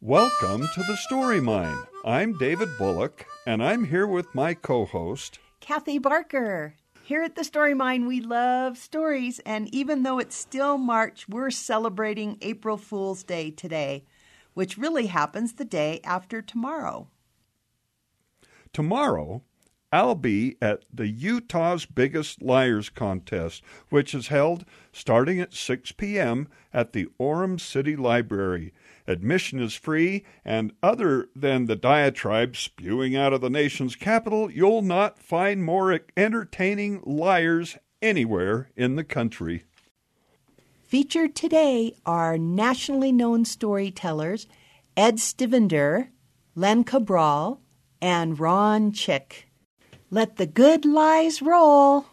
Welcome to the Story Mine. I'm David Bullock, and I'm here with my co-host, Kathy Barker. Here at the Story Mine, we love stories, and even though it's still March, we're celebrating April Fool's Day today, which really happens the day after tomorrow. Tomorrow, I'll be at the Utah's Biggest Liars Contest, which is held starting at 6 p.m. at the Orem City Library. Admission is free, and other than the diatribe spewing out of the nation's capital, you'll not find more entertaining liars anywhere in the country. Featured today are nationally known storytellers Ed Stivender, Len Cabral, and Ron Chick. Let the good lies roll.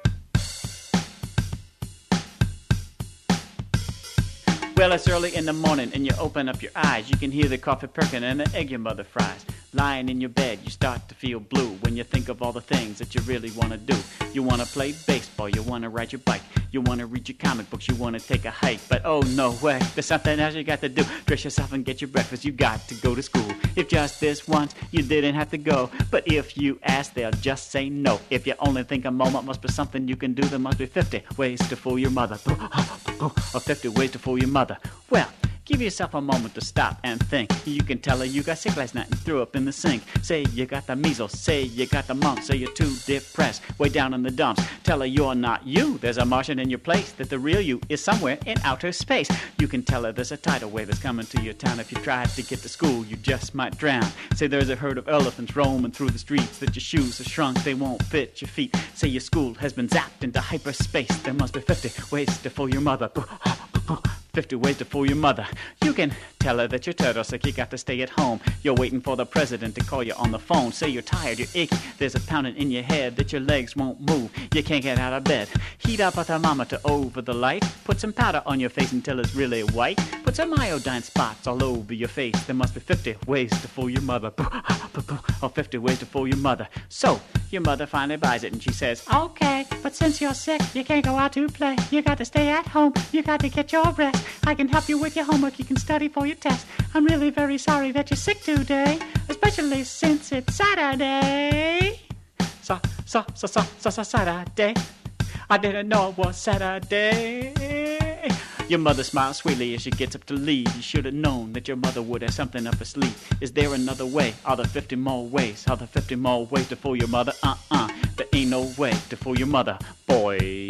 Well, it's early in the morning and you open up your eyes. You can hear the coffee perking and the egg your mother fries. Lying in your bed, you start to feel blue when you think of all the things that you really want to do. You want to play baseball, you want to ride your bike, you want to read your comic books, you want to take a hike. But oh no way, there's something else you got to do. Dress yourself and get your breakfast, you got to go to school. If just this once, you didn't have to go. But if you ask, they'll just say no. If you only think a moment must be something you can do, there must be 50 ways to fool your mother. Or 50 ways to fool your mother. Well, give yourself a moment to stop and think. You can tell her you got sick last night and threw up in the sink. Say you got the measles, say you got the mumps, say you're too depressed, way down in the dumps. Tell her you're not you, there's a Martian in your place, that the real you is somewhere in outer space. You can tell her there's a tidal wave that's coming to your town. If you tried to get to school, you just might drown. Say there's a herd of elephants roaming through the streets, that your shoes are shrunk, they won't fit your feet. Say your school has been zapped into hyperspace. There must be 50 ways to fool your mother. 50 ways to fool your mother. You can tell her that you're turtle sick, you got to stay at home. You're waiting for the president to call you on the phone. Say you're tired, you're achy, there's a pounding in your head, that your legs won't move, you can't get out of bed. Heat up a thermometer over the light. Put some powder on your face until it's really white. Put some iodine spots all over your face. There must be 50 ways to fool your mother. Or 50 ways to fool your mother. So, your mother finally buys it and she says, okay, but since you're sick, you can't go out to play. You got to stay at home, you got to get your rest. I can help you with your homework, you can study for your test. I'm really very sorry that you're sick today, especially since it's Saturday. Saturday. I didn't know it was Saturday. Your mother smiles sweetly as she gets up to leave. You should have known that your mother would have something up her sleeve. Is there another way? Are there 50 more ways? Are there 50 more ways to fool your mother? There ain't no way to fool your mother, boy.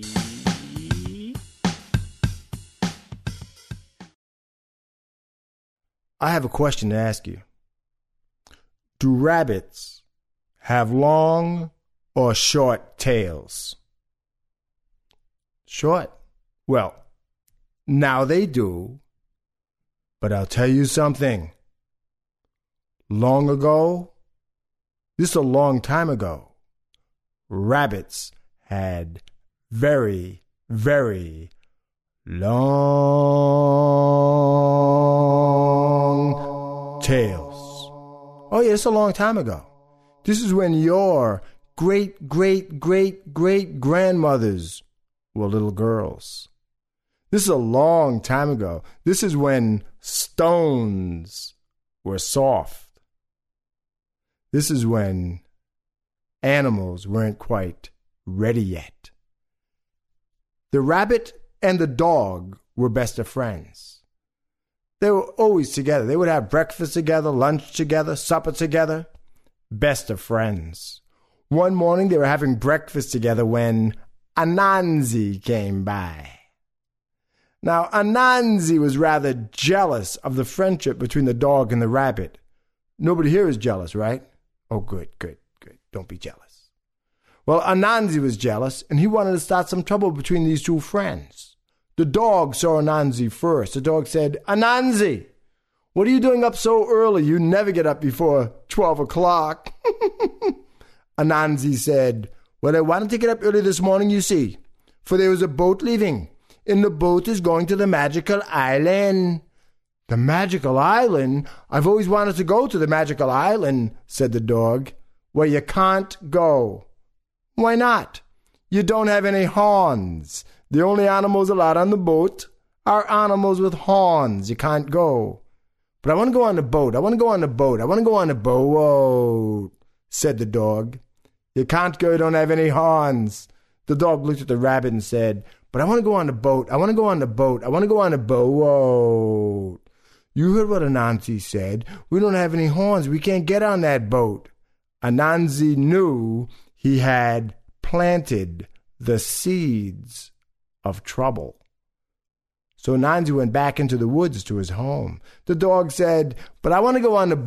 I have a question to ask you. Do rabbits have long or short tails? Short. Well, now they do. But I'll tell you something. Long ago, this is a long time ago, rabbits had very, very long tails. Oh yeah, it's a long time ago. This is when your great-great-great-great-grandmothers were little girls. This is a long time ago. This is when stones were soft. This is when animals weren't quite ready yet. The rabbit and the dog were best of friends. They were always together. They would have breakfast together, lunch together, supper together. Best of friends. One morning they were having breakfast together when Anansi came by. Now, Anansi was rather jealous of the friendship between the dog and the rabbit. Nobody here is jealous, right? Oh, good. Don't be jealous. Well, Anansi was jealous, and he wanted to start some trouble between these two friends. The dog saw Anansi first. The dog said, Anansi, what are you doing up so early? You never get up before 12 o'clock. Anansi said, well, I wanted to get up early this morning, you see, for there was a boat leaving, and the boat is going to the magical island. The magical island? I've always wanted to go to the magical island, said the dog. Well, you can't go. Why not? You don't have any horns. The only animals allowed on the boat are animals with horns. You can't go. But I want to go on the boat. I want to go on the boat. I want to go on the boat, said the dog. You can't go. You don't have any horns. The dog looked at the rabbit and said, but I want to go on the boat. I want to go on the boat. I want to go on the boat. You heard what Anansi said. We don't have any horns. We can't get on that boat. Anansi knew he had planted the seeds of trouble. So Anansi went back into the woods to his home. The dog said, but I want to go on the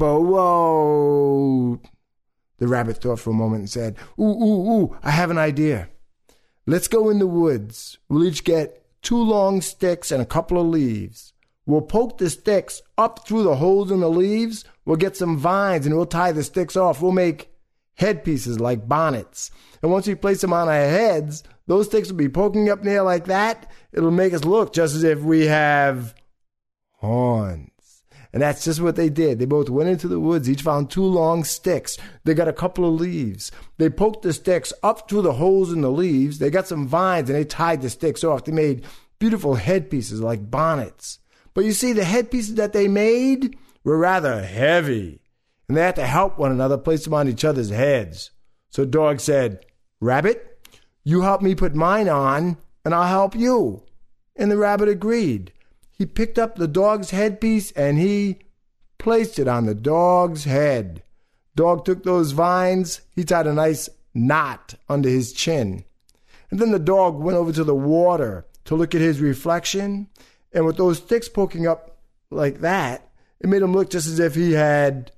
boat. The rabbit thought for a moment and said, ooh, I have an idea. Let's go in the woods. We'll each get 2 long sticks and a couple of leaves. We'll poke the sticks up through the holes in the leaves. We'll get some vines and we'll tie the sticks off. We'll make headpieces like bonnets. And once we place them on our heads, those sticks will be poking up in the air like that. It'll make us look just as if we have horns. And that's just what they did. They both went into the woods. Each found 2 long sticks. They got a couple of leaves. They poked the sticks up through the holes in the leaves. They got some vines and they tied the sticks off. They made beautiful headpieces like bonnets. But you see, the headpieces that they made were rather heavy. And they had to help one another place them on each other's heads. So Dog said, Rabbit, you help me put mine on and I'll help you. And the rabbit agreed. He picked up the dog's headpiece and he placed it on the dog's head. Dog took those vines. He tied a nice knot under his chin. And then the dog went over to the water to look at his reflection. And with those sticks poking up like that, it made him look just as if he had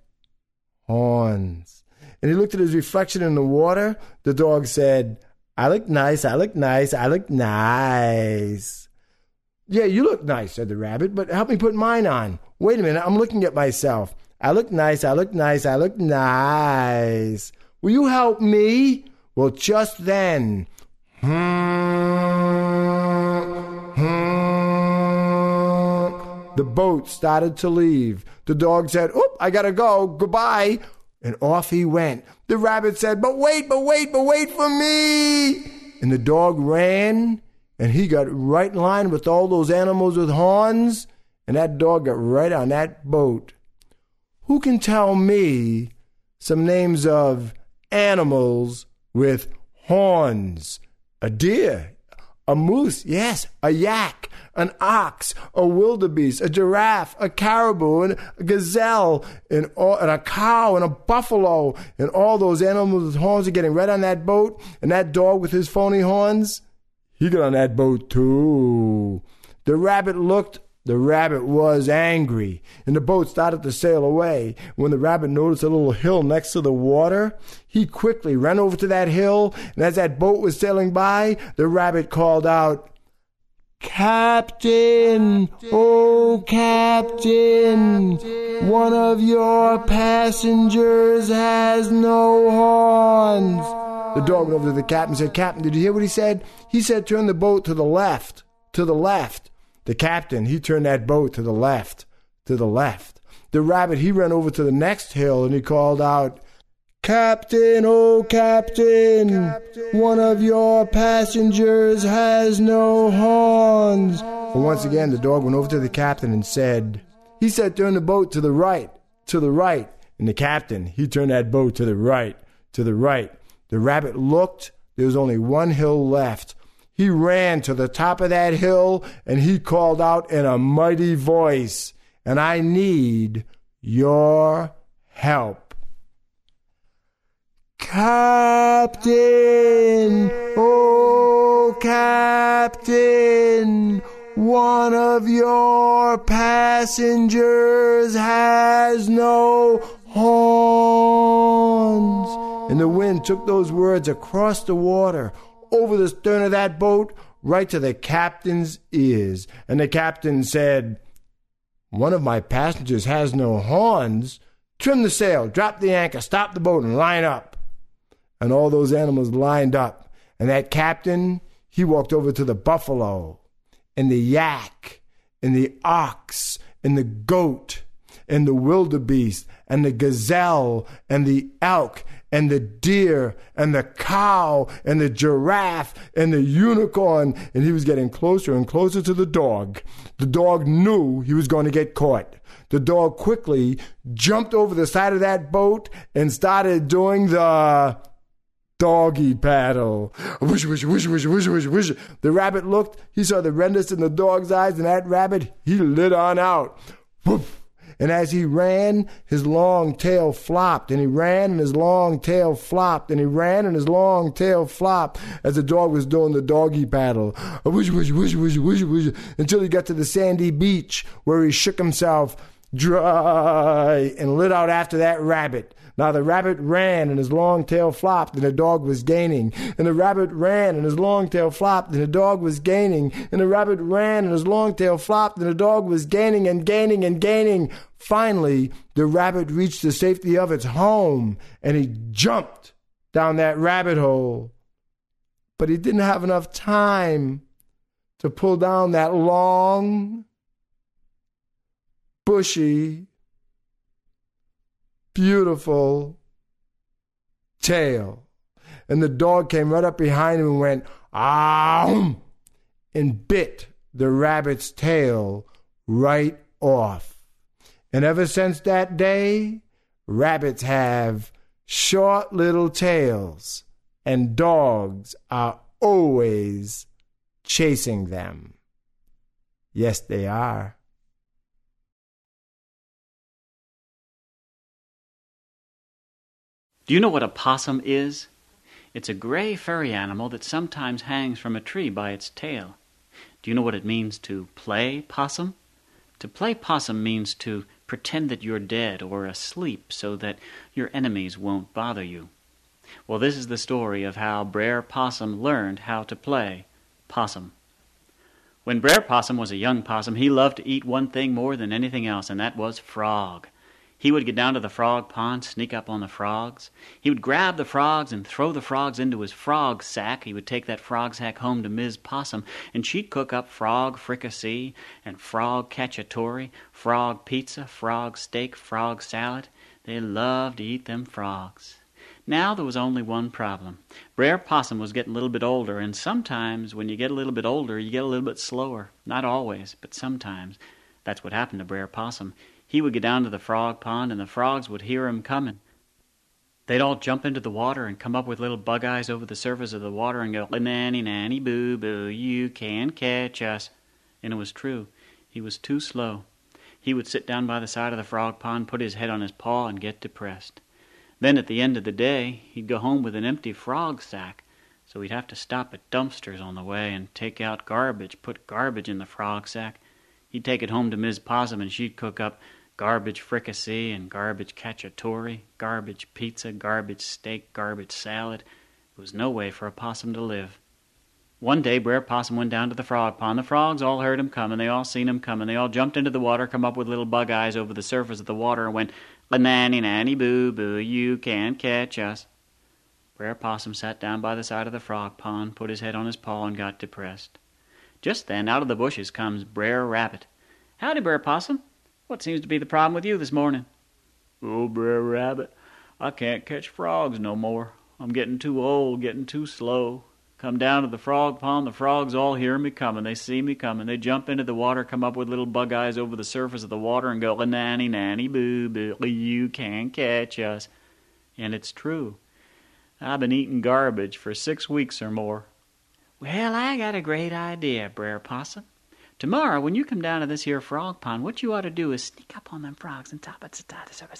horns. And he looked at his reflection in the water. The dog said, I look nice, I look nice, I look nice. Yeah, you look nice, said the rabbit, but help me put mine on. Wait a minute, I'm looking at myself. I look nice, I look nice, I look nice. Will you help me? Well, just then, the boat started to leave. The dog said, oop, I gotta go, goodbye. And off he went. The rabbit said, but wait for me. And the dog ran. And he got right in line with all those animals with horns, and that dog got right on that boat. Who can tell me some names of animals with horns? A deer, a moose, yes, a yak, an ox, a wildebeest, a giraffe, a caribou, and a gazelle, and a cow, and a buffalo, and all those animals with horns are getting right on that boat, and that dog with his phony horns, he got on that boat too. The rabbit looked. The rabbit was angry, and the boat started to sail away. When the rabbit noticed a little hill next to the water, he quickly ran over to that hill, and as that boat was sailing by, the rabbit called out, Captain, oh Captain, one of your passengers has no horns. The dog went over to the captain and said, Captain, did you hear what he said? He said, turn the boat to the left, to the left. The captain, he turned that boat to the left, to the left. The rabbit, he ran over to the next hill and he called out, Captain, oh Captain, one of your passengers has no horns. And once again, the dog went over to the captain and said, he said, turn the boat to the right, to the right. And the captain, he turned that boat to the right, to the right. The rabbit looked. There was only one hill left. He ran to the top of that hill, and he called out in a mighty voice, and I need your help. Captain, oh Captain, one of your passengers has no horns. And the wind took those words across the water, over the stern of that boat, right to the captain's ears. And the captain said, one of my passengers has no horns. Trim the sail, drop the anchor, stop the boat, and line up. And all those animals lined up. And that captain, he walked over to the buffalo, and the yak, and the ox, and the goat, and the wildebeest, and the gazelle, and the elk, and the deer, and the cow, and the giraffe, and the unicorn, and he was getting closer and closer to the dog. The dog knew he was going to get caught. The dog quickly jumped over the side of that boat and started doing the doggy paddle. Whoosh, whoosh, whoosh, whoosh, whoosh, whoosh, whoosh. The rabbit looked. He saw the redness in the dog's eyes, and that rabbit, he lit on out. Woof. And as he ran, his long tail flopped, and he ran, and his long tail flopped, and he ran, and his long tail flopped as the dog was doing the doggy paddle. Whoosh, whoosh, whoosh, whoosh, whoosh, whoosh, until he got to the sandy beach, where he shook himself dry and lit out after that rabbit. Now the rabbit ran and his long tail flopped and the dog was gaining. And the rabbit ran and his long tail flopped and the dog was gaining. And the rabbit ran and his long tail flopped and the dog was gaining and gaining and gaining. Finally, the rabbit reached the safety of its home and he jumped down that rabbit hole. But he didn't have enough time to pull down that long, bushy, beautiful tail. And the dog came right up behind him and went, "Ow!" and bit the rabbit's tail right off. And ever since that day, rabbits have short little tails, and dogs are always chasing them. Yes, they are. Do you know what a possum is? It's a gray furry animal that sometimes hangs from a tree by its tail. Do you know what it means to play possum? To play possum means to pretend that you're dead or asleep so that your enemies won't bother you. Well, this is the story of how Brer Possum learned how to play possum. When Brer Possum was a young possum, he loved to eat one thing more than anything else, and that was frog. He would get down to the frog pond, sneak up on the frogs. He would grab the frogs and throw the frogs into his frog sack. He would take that frog sack home to Ms. Possum, and she'd cook up frog fricassee and frog cacciatore, frog pizza, frog steak, frog salad. They loved to eat them frogs. Now there was only one problem. Brer Possum was getting a little bit older, and sometimes when you get a little bit older, you get a little bit slower. Not always, but sometimes. That's what happened to Brer Possum. He would get down to the frog pond, and the frogs would hear him coming. They'd all jump into the water and come up with little bug eyes over the surface of the water and go, "Nanny, nanny, boo, boo, you can't catch us." And it was true. He was too slow. He would sit down by the side of the frog pond, put his head on his paw, and get depressed. Then at the end of the day, he'd go home with an empty frog sack, so he'd have to stop at dumpsters on the way and take out garbage, put garbage in the frog sack. He'd take it home to Ms. Possum, and she'd cook up garbage fricassee and garbage cacciatore, garbage pizza, garbage steak, garbage salad. There was no way for a possum to live. One day, Brer Possum went down to the frog pond. The frogs all heard him coming. They all seen him coming. They all jumped into the water, come up with little bug eyes over the surface of the water, and went, "Nanny, nanny, boo, boo, you can't catch us." Brer Possum sat down by the side of the frog pond, put his head on his paw, and got depressed. Just then, out of the bushes comes Brer Rabbit. "Howdy, Brer Possum. What seems to be the problem with you this morning?" "Oh, Brer Rabbit, I can't catch frogs no more. I'm getting too old, getting too slow. Come down to the frog pond, the frogs all hear me coming. They see me coming. They jump into the water, come up with little bug eyes over the surface of the water and go, "Nanny, nanny, boo, boo, you can't catch us." And it's true. I've been eating garbage for 6 weeks or more. "Well, I got a great idea, Brer Possum. Tomorrow, when you come down to this here frog pond, what you ought to do is sneak up on them frogs and top it.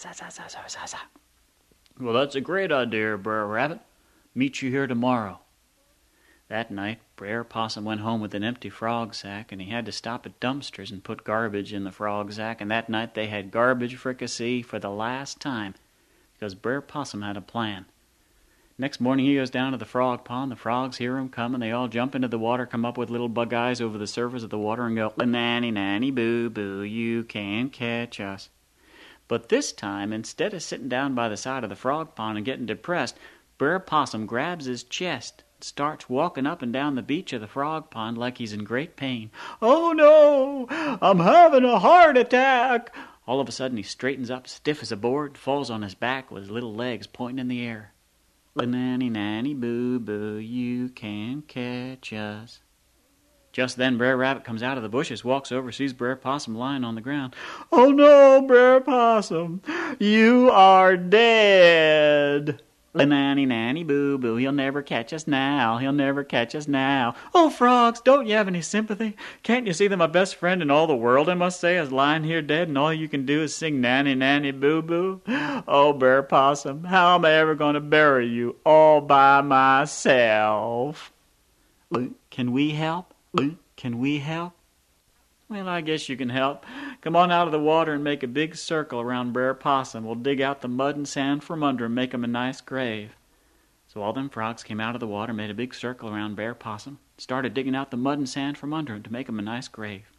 "Well, that's a great idea, Brer Rabbit. Meet you here tomorrow." That night, Brer Possum went home with an empty frog sack, and he had to stop at dumpsters and put garbage in the frog sack, and that night they had garbage fricassee for the last time, because Brer Possum had a plan. Next morning he goes down to the frog pond. The frogs hear him coming. They all jump into the water, come up with little bug eyes over the surface of the water and go, "Nanny, nanny, boo, boo, you can't catch us." But this time, instead of sitting down by the side of the frog pond and getting depressed, Brer Possum grabs his chest and starts walking up and down the beach of the frog pond like he's in great pain. "Oh no, I'm having a heart attack." All of a sudden he straightens up stiff as a board, falls on his back with his little legs pointing in the air. "Nanny, nanny, boo, boo, you can't catch us." Just then Brer Rabbit comes out of the bushes, walks over, sees Brer Possum lying on the ground. "Oh no, Brer Possum, you are dead." "Nanny, nanny, boo-boo, he'll never catch us now, he'll never catch us now." "Oh, frogs, don't you have any sympathy? Can't you see that my best friend in all the world, I must say, is lying here dead, and all you can do is sing nanny, nanny, boo-boo? Oh, Brer Possum, how am I ever going to bury you all by myself?" "Can we help? Can we help?" "Well, I guess you can help. Come on out of the water and make a big circle around Brer Possum. We'll dig out the mud and sand from under and make him a nice grave." So all them frogs came out of the water, made a big circle around Brer Possum, started digging out the mud and sand from under him to make him a nice grave.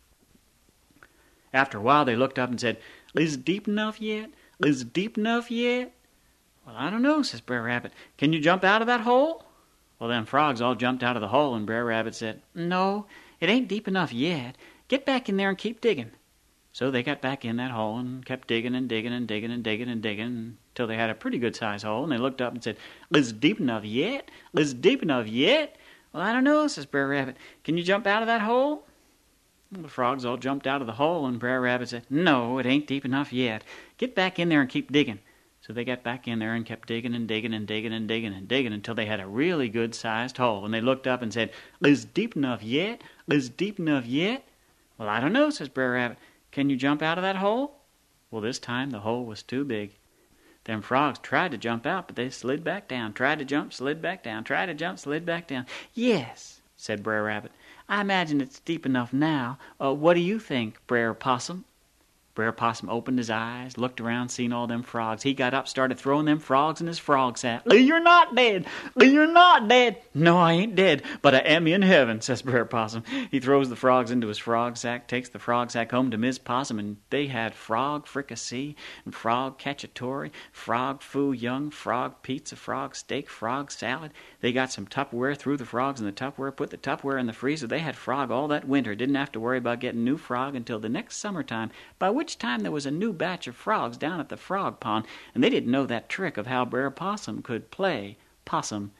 After a while they looked up and said, "Is it deep enough yet? Is it deep enough yet?" "Well, I don't know," says Brer Rabbit. "Can you jump out of that hole?" Well, them frogs all jumped out of the hole, and Brer Rabbit said, "No, it ain't deep enough yet. Get back in there and keep digging." So they got back in that hole and kept digging and digging and digging and digging and digging until they had a pretty good-sized hole, and they looked up and said, "Is it deep enough yet? Is it deep enough yet?" "Well, I don't know," says Brer Rabbit. "Can you jump out of that hole?" Well, the frogs all jumped out of the hole, and Brer Rabbit said, "No, it ain't deep enough yet. Get back in there and keep digging." So they got back in there and kept digging and digging and digging and digging and digging until they had a really good-sized hole, and they looked up and said, "Is it deep enough yet? Is it deep enough yet?" "Well, I don't know," says Brer Rabbit. "Can you jump out of that hole?" Well, this time the hole was too big. Them frogs tried to jump out, but they slid back down. Tried to jump, slid back down. Tried to jump, slid back down. "Yes," said Brer Rabbit. "I imagine it's deep enough now. What do you think, Brer Possum?" Brer Possum opened his eyes, looked around, seen all them frogs. He got up, started throwing them frogs in his frog sack. "You're not dead! You're not dead!" "No, I ain't dead, but I am in heaven," says Brer Possum. He throws the frogs into his frog sack, takes the frog sack home to Miss Possum, and they had frog fricassee, and frog cacciatore, frog foo young, frog pizza, frog steak, frog salad. They got some Tupperware, threw the frogs in the Tupperware, put the Tupperware in the freezer. They had frog all that winter, didn't have to worry about getting new frog until the next summertime, by which time there was a new batch of frogs down at the frog pond, and they didn't know that trick of how Brer Possum could play possum.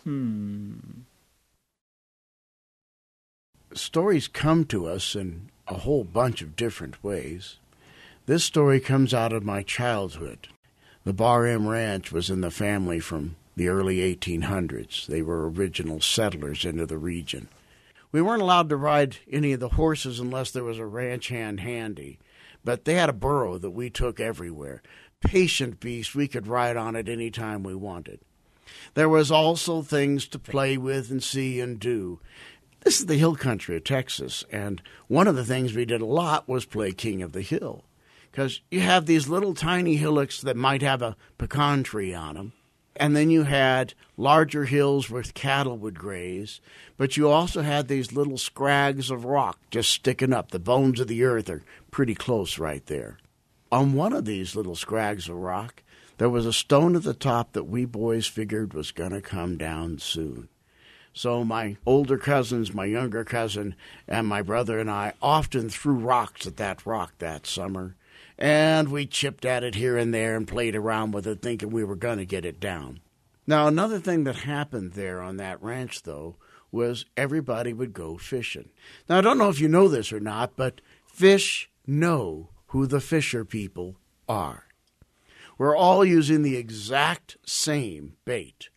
Stories come to us in a whole bunch of different ways. This story comes out of my childhood. The Bar M Ranch was in the family from the early 1800s. They were original settlers into the region. We weren't allowed to ride any of the horses unless there was a ranch hand handy. But they had a burro that we took everywhere. Patient beast, we could ride on it any time we wanted. There was also things to play with and see and do. This is the hill country of Texas, and one of the things we did a lot was play King of the Hill. Because you have these little tiny hillocks that might have a pecan tree on them, and then you had larger hills where cattle would graze, but you also had these little scrags of rock just sticking up. The bones of the earth are pretty close right there. On one of these little scrags of rock, there was a stone at the top that we boys figured was going to come down soon. So my older cousins, my younger cousin, and my brother and I often threw rocks at that rock that summer, and we chipped at it here and there and played around with it thinking we were going to get it down. Now, another thing that happened there on that ranch, though, was everybody would go fishing. Now, I don't know if you know this or not, but fish know who the fisher people are. We're all using the exact same bait.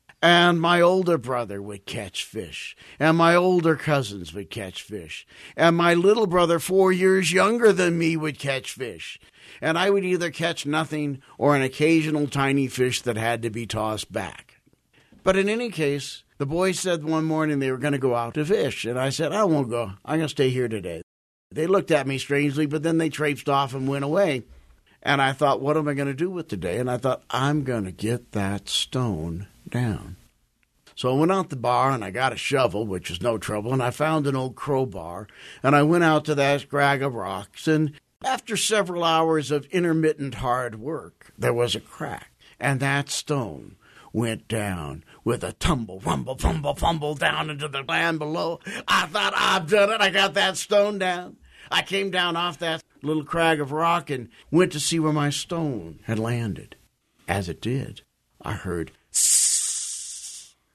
And my older brother would catch fish, and my older cousins would catch fish, and my little brother, 4 years younger than me, would catch fish. And I would either catch nothing or an occasional tiny fish that had to be tossed back. But in any case, the boys said one morning they were going to go out to fish, and I said, "I won't go. I'm going to stay here today." They looked at me strangely, but then they traipsed off and went away. And I thought, what am I going to do with today? And I thought, I'm going to get that stone down. So I went out the bar, and I got a shovel, which was no trouble, and I found an old crowbar, and I went out to that scrag of rocks, and after several hours of intermittent hard work, there was a crack, and that stone went down with a tumble, rumble, fumble, fumble down into the land below. I thought, I've done it. I got that stone down. I came down off that little crag of rock and went to see where my stone had landed. As it did, I heard sss.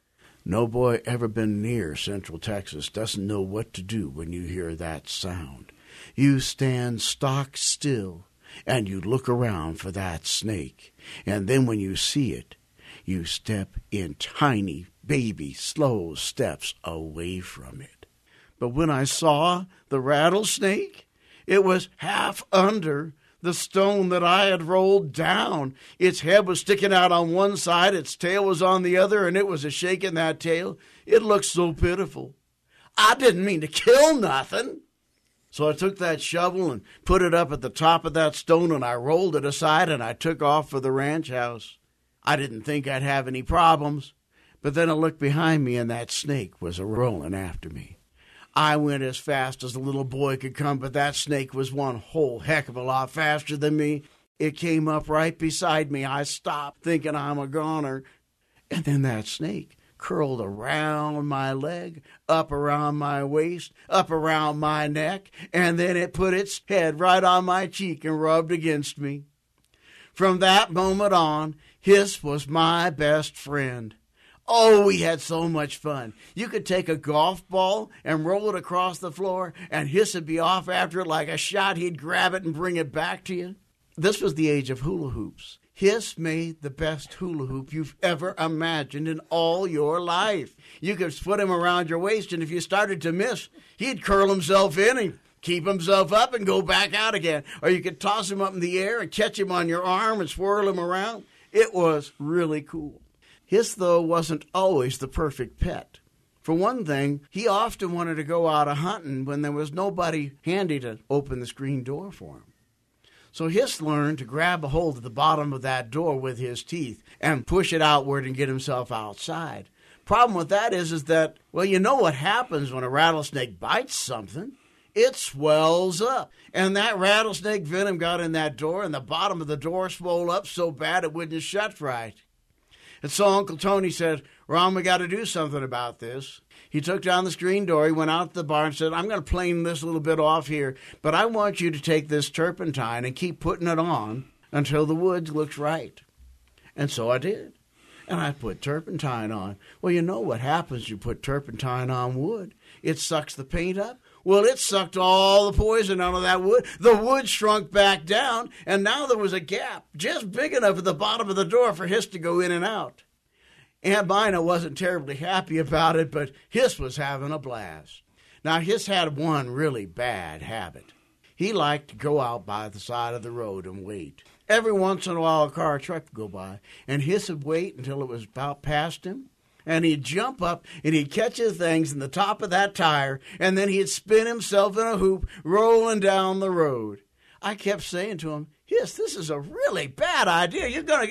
No boy ever been near Central Texas doesn't know what to do when you hear that sound. You stand stock still, and you look around for that snake. And then when you see it, you step in tiny, baby, slow steps away from it. But when I saw the rattlesnake, it was half under the stone that I had rolled down. Its head was sticking out on one side, its tail was on the other, and it was a-shaking that tail. It looked so pitiful. I didn't mean to kill nothing. So I took that shovel and put it up at the top of that stone, and I rolled it aside, and I took off for the ranch house. I didn't think I'd have any problems, but then I looked behind me, and that snake was a-rolling after me. I went as fast as a little boy could come, but that snake was one whole heck of a lot faster than me. It came up right beside me. I stopped, thinking I'm a goner. And then that snake curled around my leg, up around my waist, up around my neck, and then it put its head right on my cheek and rubbed against me. From that moment on, Hiss was my best friend. Oh, we had so much fun. You could take a golf ball and roll it across the floor, and Hiss would be off after it like a shot. He'd grab it and bring it back to you. This was the age of hula hoops. Hiss made the best hula hoop you've ever imagined in all your life. You could put him around your waist, and if you started to miss, he'd curl himself in and keep himself up and go back out again. Or you could toss him up in the air and catch him on your arm and swirl him around. It was really cool. Hiss, though, wasn't always the perfect pet. For one thing, he often wanted to go out a-hunting when there was nobody handy to open the screen door for him. So Hiss learned to grab a hold of the bottom of that door with his teeth and push it outward and get himself outside. Problem with that is that, well, you know what happens when a rattlesnake bites something. It swells up. And that rattlesnake venom got in that door, and the bottom of the door swelled up so bad it wouldn't shut right. And so Uncle Tony said, Ron, we got to do something about this. He took down the screen door. He went out to the barn and said, I'm going to plane this little bit off here, but I want you to take this turpentine and keep putting it on until the wood looks right. And so I did. And I put turpentine on. Well, you know what happens when you put turpentine on wood. It sucks the paint up. Well, it sucked all the poison out of that wood. The wood shrunk back down, and now there was a gap just big enough at the bottom of the door for Hiss to go in and out. Aunt Mina wasn't terribly happy about it, but Hiss was having a blast. Now, Hiss had one really bad habit. He liked to go out by the side of the road and wait. Every once in a while, a car or truck would go by, and Hiss would wait until it was about past him. And he'd jump up, and he'd catch his things in the top of that tire, and then he'd spin himself in a hoop, rolling down the road. I kept saying to him, Hiss, this is a really bad idea. You got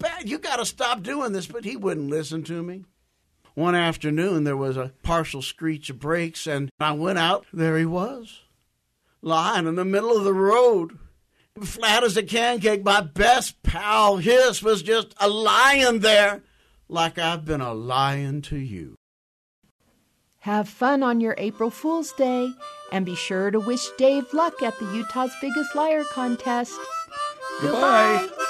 to stop doing this, but he wouldn't listen to me. One afternoon, there was a partial screech of brakes, and I went out. There he was, lying in the middle of the road, flat as a pancake. My best pal, Hiss, was just a lying there, like I've been a lying to you. Have fun on your April Fool's Day, and be sure to wish Dave luck at the Utah's Biggest Liar contest. Goodbye.